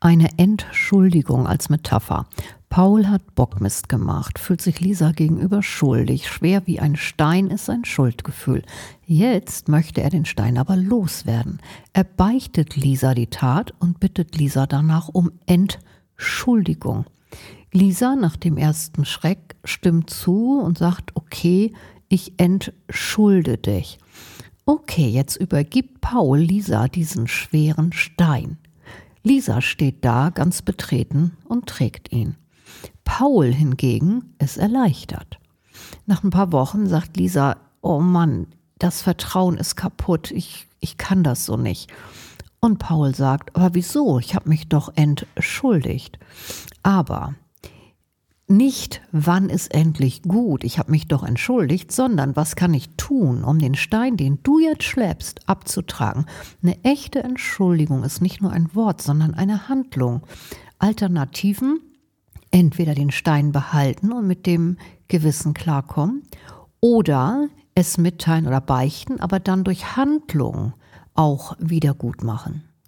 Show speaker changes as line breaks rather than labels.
Eine Entschuldigung als Metapher. Paul hat Bockmist gemacht, fühlt sich Lisa gegenüber schuldig. Schwer wie ein Stein ist sein Schuldgefühl. Jetzt möchte er den Stein aber loswerden. Er beichtet Lisa die Tat und bittet Lisa danach um Entschuldigung. Lisa, nach dem ersten Schreck, stimmt zu und sagt, okay, ich entschulde dich. Okay, jetzt übergibt Paul Lisa diesen schweren Stein. Lisa steht da ganz betreten und trägt ihn. Paul hingegen ist erleichtert. Nach ein paar Wochen sagt Lisa, oh Mann, das Vertrauen ist kaputt, ich kann das so nicht. Und Paul sagt, aber wieso? Ich habe mich doch entschuldigt. Aber nicht, wann ist endlich gut, ich habe mich doch entschuldigt, sondern was kann ich tun, um den Stein, den du jetzt schleppst, abzutragen. Eine echte Entschuldigung ist nicht nur ein Wort, sondern eine Handlung. Alternativen, entweder den Stein behalten und mit dem Gewissen klarkommen oder es mitteilen oder beichten, aber dann durch Handlung auch wieder gut machen.